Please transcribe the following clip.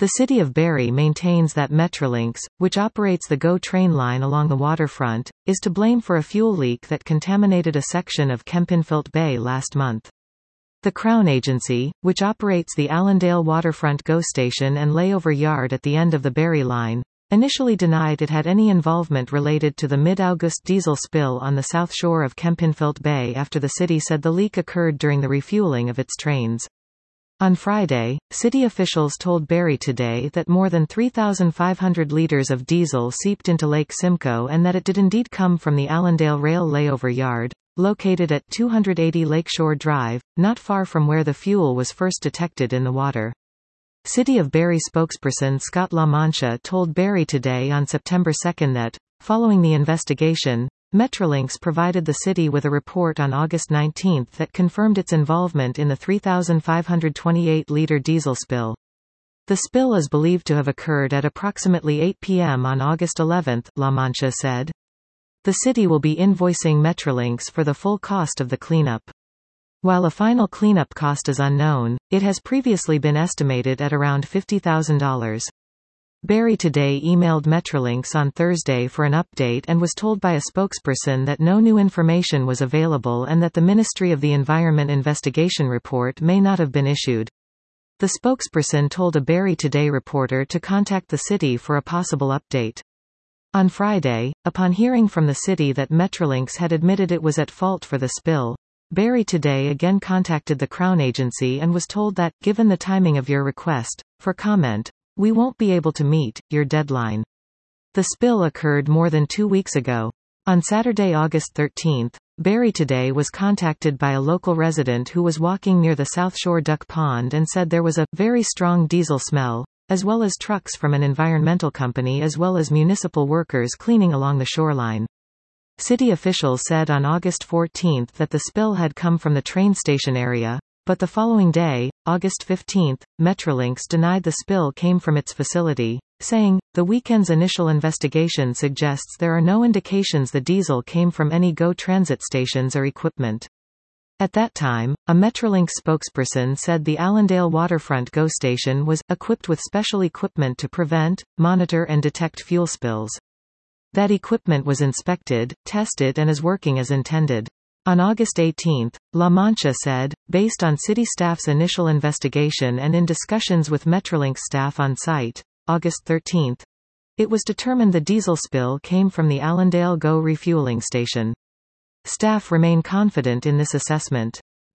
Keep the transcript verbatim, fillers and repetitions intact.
The city of Barrie maintains that Metrolinx, which operates the GO train line along the waterfront, is to blame for a fuel leak that contaminated a section of Kempenfelt Bay last month. The Crown Agency, which operates the Allendale Waterfront GO station and layover yard at the end of the Barrie line, initially denied it had any involvement related to the mid-August diesel spill on the south shore of Kempenfelt Bay after the city said the leak occurred during the refueling of its trains. On Friday, city officials told Barrie Today that more than three thousand five hundred litres of diesel seeped into Lake Simcoe and that it did indeed come from the Allendale Rail layover yard, located at two hundred eighty Lakeshore Drive, not far from where the fuel was first detected in the water. City of Barrie spokesperson Scott LaMancha told Barrie Today on September second that, following the investigation, Metrolinx provided the city with a report on August nineteenth that confirmed its involvement in the three thousand five hundred twenty-eight litre diesel spill. The spill is believed to have occurred at approximately eight p m on August eleventh, LaMancha said. The city will be invoicing Metrolinx for the full cost of the cleanup. While a final cleanup cost is unknown, it has previously been estimated at around fifty thousand dollars. Barrie Today emailed Metrolinx on Thursday for an update and was told by a spokesperson that no new information was available and that the Ministry of the Environment investigation report may not have been issued. The spokesperson told a Barrie Today reporter to contact the city for a possible update. On Friday, upon hearing from the city that Metrolinx had admitted it was at fault for the spill, Barrie Today again contacted the Crown Agency and was told that, given the timing of your request for comment, we won't be able to meet your deadline. The spill occurred more than two weeks ago. On Saturday, August thirteenth, Barrie Today was contacted by a local resident who was walking near the South Shore Duck Pond and said there was a very strong diesel smell, as well as trucks from an environmental company as well as municipal workers cleaning along the shoreline. City officials said on August fourteenth that the spill had come from the train station area, but the following day, August fifteenth, Metrolinx denied the spill came from its facility, saying, the weekend's initial investigation suggests there are no indications the diesel came from any GO transit stations or equipment. At that time, a Metrolinx spokesperson said the Allendale Waterfront GO station was equipped with special equipment to prevent, monitor and detect fuel spills. That equipment was inspected, tested and is working as intended. On August eighteenth, LaMancha said, based on city staff's initial investigation and in discussions with Metrolinx staff on site, August thirteenth, it was determined the diesel spill came from the Allendale GO refueling station. Staff remain confident in this assessment.